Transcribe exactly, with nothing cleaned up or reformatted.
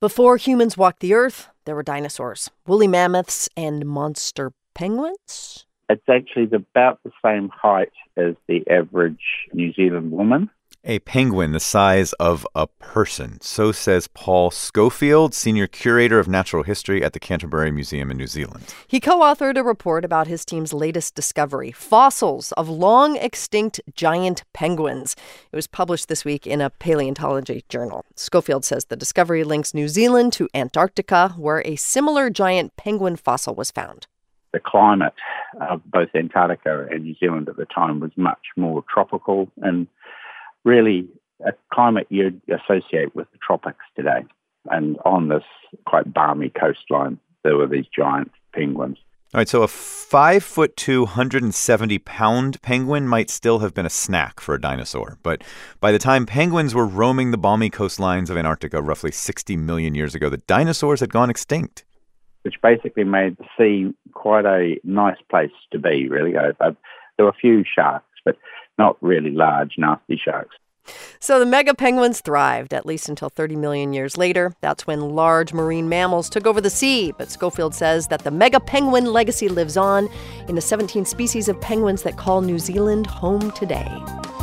Before humans walked the earth, there were dinosaurs, woolly mammoths, and monster penguins. It's actually about the same height as the average New Zealand woman. A penguin the size of a person. So says Paul Schofield, Senior Curator of Natural History at the Canterbury Museum in New Zealand. He co-authored a report about his team's latest discovery, fossils of long-extinct giant penguins. It was published this week in a paleontology journal. Schofield says the discovery links New Zealand to Antarctica, where a similar giant penguin fossil was found. The climate of both Antarctica and New Zealand at the time was much more tropical and really a climate you'd associate with the tropics today. And on this quite balmy coastline, there were these giant penguins. All right, so a five foot two, one hundred seventy pound penguin might still have been a snack for a dinosaur. But by the time penguins were roaming the balmy coastlines of Antarctica roughly sixty million years ago, the dinosaurs had gone extinct. Which basically made the sea quite a nice place to be, really. Uh, uh, there were a few sharks, but not really large, nasty sharks. So the mega penguins thrived, at least until thirty million years later. That's when large marine mammals took over the sea. But Schofield says that the mega penguin legacy lives on in the seventeen species of penguins that call New Zealand home today.